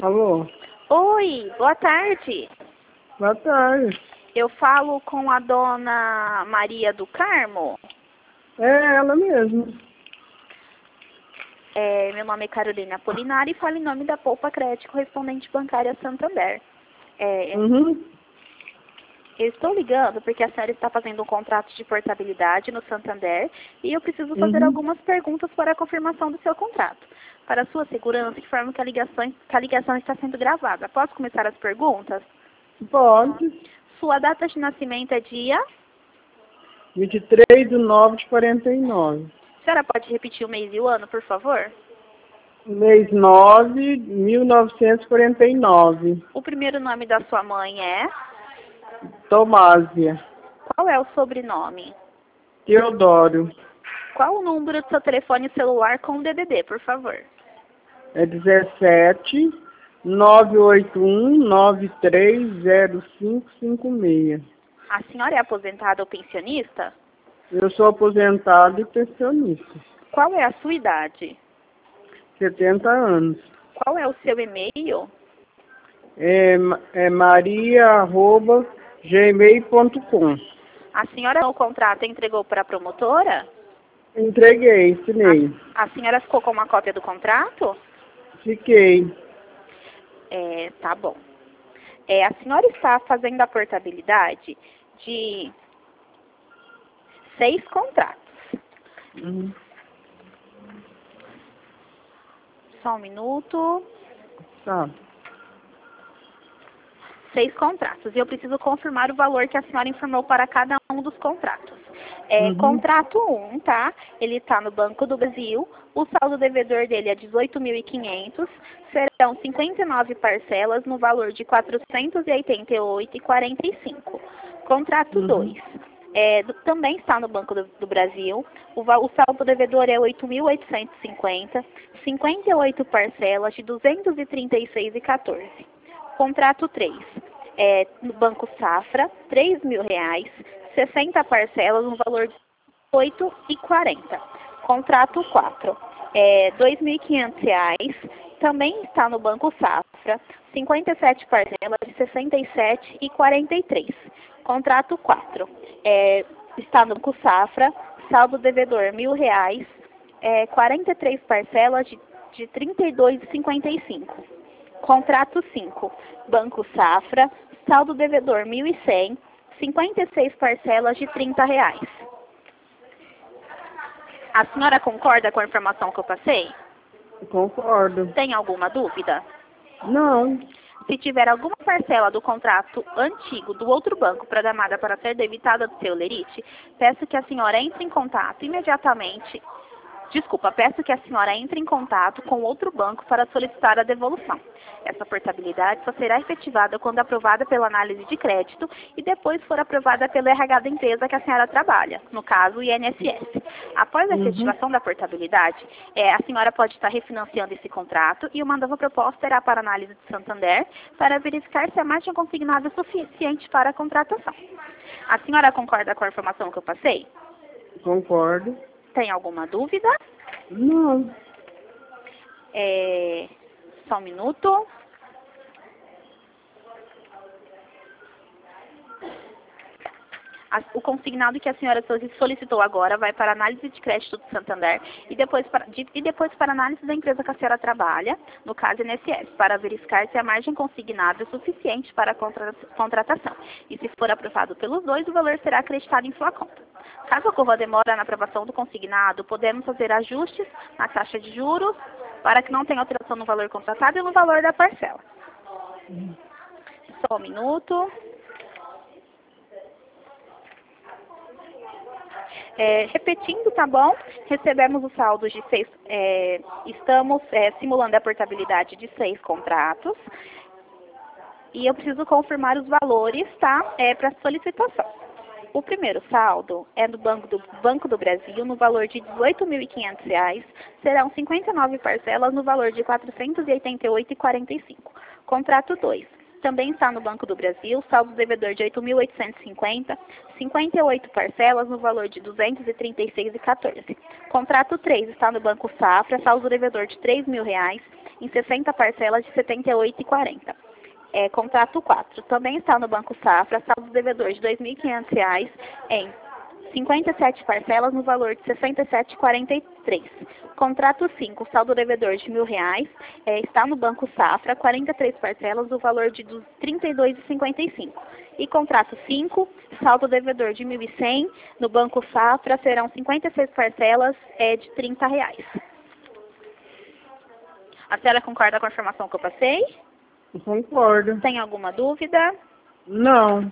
Alô? Oi, boa tarde. Boa tarde. Eu falo com a dona Maria do Carmo. É ela mesmo. Meu nome é Carolina Apolinário e falo em nome da Poupa Crédito Correspondente Bancária Santander. Uhum. Eu estou ligando porque a senhora está fazendo um contrato de portabilidade no Santander e eu preciso fazer Uhum. algumas perguntas para a confirmação do seu contrato. Para sua segurança, informo que a ligação está sendo gravada. Posso começar as perguntas? Pode. Sua data de nascimento é dia? 23/9/49. A senhora pode repetir o mês e o ano, por favor? Mês 9, 1949. O primeiro nome da sua mãe é? Tomásia. Qual é o sobrenome? Teodoro. Qual o número do seu telefone celular com o DDD, por favor? É 17 981 930556. A senhora é aposentada ou pensionista? Eu sou aposentado e pensionista. Qual é a sua idade? 70 anos. Qual é o seu e-mail? É maria@gmail.com. A senhora no contrato entregou para a promotora? Entreguei, assinei. A senhora ficou com uma cópia do contrato? Fiquei. Tá bom. A senhora está fazendo a portabilidade de 6 contratos. Uhum. Só um minuto. Tá. 6 contratos. E eu preciso confirmar o valor que a senhora informou para cada um dos contratos. Uhum. Contrato 1, tá? Ele está no Banco do Brasil. O saldo devedor dele é 18.500. Serão 59 parcelas no valor de 488,45. Contrato 2. Também está no Banco do Brasil. O saldo devedor é 8.850. 58 parcelas de 236,14. Contrato 3, no Banco Safra, R$3.000, 60 parcelas no valor de R$8,40. Contrato 4, R$2.500, também está no Banco Safra, 57 parcelas de R$67,43. Contrato 4, está no Banco Safra, saldo devedor R$1.000, 43 parcelas de R$32,55. Contrato 5, Banco Safra, saldo devedor R$1.100, 56 parcelas de R$30. A senhora concorda com a informação que eu passei? Concordo. Tem alguma dúvida? Não. Se tiver alguma parcela do contrato antigo do outro banco programada para ser debitada do seu lerite, peço que a senhora entre em contato imediatamente. Peço que a senhora entre em contato com outro banco para solicitar a devolução. Essa portabilidade só será efetivada quando aprovada pela análise de crédito e depois for aprovada pelo RH da empresa que a senhora trabalha, no caso, o INSS. Após a efetivação da portabilidade, a senhora pode estar refinanciando esse contrato e uma nova proposta irá para a análise de Santander para verificar se a margem consignada é suficiente para a contratação. A senhora concorda com a informação que eu passei? Concordo. Tem alguma dúvida? Não. Só um minuto. O consignado que a senhora solicitou agora vai para a análise de crédito do Santander e depois para a análise da empresa que a senhora trabalha, no caso INSS, para verificar se a margem consignada é suficiente para a contratação. E se for aprovado pelos dois, o valor será acreditado em sua conta. Caso ocorra demora na aprovação do consignado, podemos fazer ajustes na taxa de juros para que não tenha alteração no valor contratado e no valor da parcela. Só um minuto. Repetindo, tá bom? Recebemos os saldos de 6, estamos simulando a portabilidade de 6 contratos. E eu preciso confirmar os valores, tá? Para solicitação. O primeiro saldo é do Banco do Brasil, no valor de R$18.500. Serão 59 parcelas no valor de R$488,45. Contrato 2. Também está no Banco do Brasil, saldo devedor de R$8.850, 58 parcelas no valor de R$236,14. Contrato 3 está no Banco Safra, saldo devedor de R$3.000, em 60 parcelas de R$ 78,40. Contrato 4. Também está no Banco Safra, saldo devedor de R$ 2.500 em 57 parcelas no valor de R$ 67,43. Contrato 5, saldo devedor de R$ 1.000, está no Banco Safra, 43 parcelas no valor de R$ 32,55. E contrato 5, saldo devedor de R$ 1.100, no Banco Safra serão 56 parcelas de R$ 30. A senhora concorda com a informação que eu passei? Concordo. Tem alguma dúvida? Não.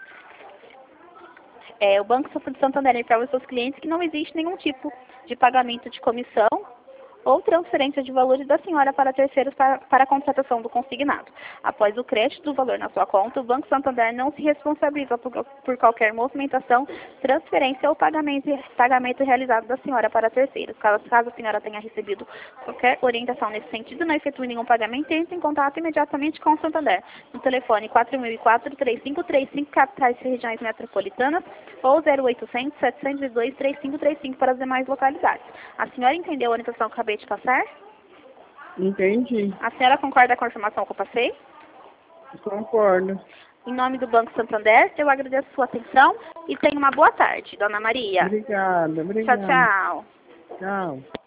O Banco Santander informa aos seus clientes que não existe nenhum tipo de pagamento de comissão ou transferência de valores da senhora para terceiros para a contratação do consignado. Após o crédito do valor na sua conta, o Banco Santander não se responsabiliza por qualquer movimentação, transferência ou pagamento realizado da senhora para terceiros. Caso a senhora tenha recebido qualquer orientação nesse sentido, não efetue nenhum pagamento, entre em contato imediatamente com o Santander no telefone 4004-3535, capitais e regiões metropolitanas, ou 0800-702-3535 para as demais localidades. A senhora entendeu a orientação que eu acabei de passar? Entendi. A senhora concorda com a informação que eu passei? Concordo. Em nome do Banco Santander, eu agradeço a sua atenção e tenha uma boa tarde, Dona Maria. Obrigada. Tchau, tchau. Tchau.